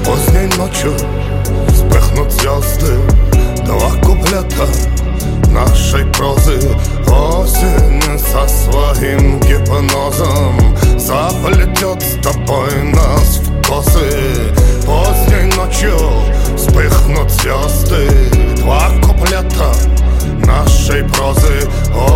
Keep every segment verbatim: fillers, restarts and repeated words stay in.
Поздней ночью вспыхнут звезды, два куплета нашей прозы. Осень со своим гипнозом заплетет с тобой нас в косы. Поздней ночью вспыхнут звезды, два куплета нашей прозы.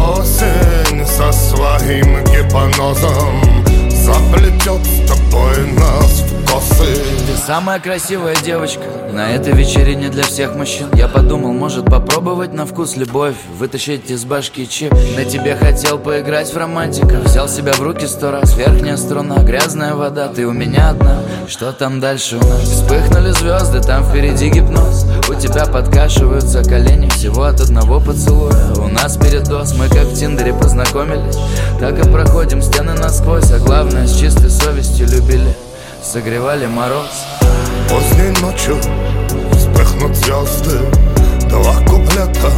Осень со своим гипнозом заплетет с тобой нас в косы. Ты самая красивая девочка на этой вечерине для всех мужчин. Я подумал, может попробовать на вкус любовь, вытащить из башки чип. На тебе хотел поиграть в романтику, взял себя в руки сто раз. Верхняя струна, грязная вода, ты у меня одна. Что там дальше у нас? Вспыхнули звезды, там впереди гипноз. У тебя подкашиваются колени всего от одного поцелуя. У нас передоз, мы как в Тиндере познакомились, так и проходим стены насквозь. А главное, с чистой совестью любили, согревали мороз. Поздней ночью вспыхнут звезды, два куплета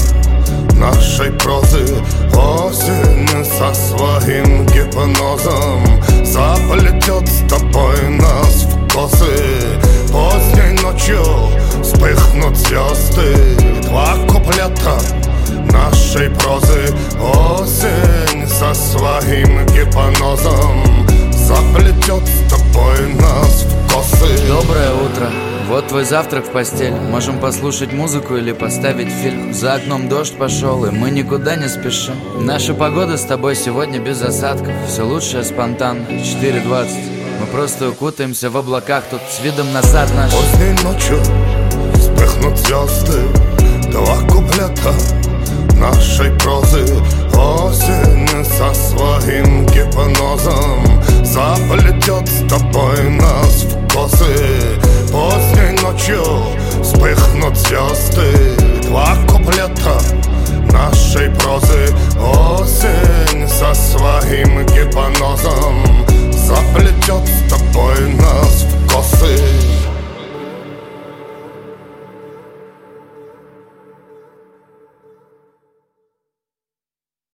нашей прозы. Осень со своим гипнозом заплетет с тобой нас в косы. Поздней ночью вспыхнут звезды, два куплета нашей прозы. Осень со своим гипнозом заплетет с тобой нас в косы. Доброе утро, вот твой завтрак в постель. Можем послушать музыку или поставить фильм. За окном дождь пошел, и мы никуда не спешим. Наша погода с тобой сегодня без осадков. Все лучшее спонтанно, четыре двадцать. Мы просто укутаемся в облаках тут с видом на сад наш. Поздней ночью вспыхнут звезды, два куплета нашей прозы. Осень со своим гипнозом заплетет с тобой нас в косы. Поздней ночью вспыхнут звезды,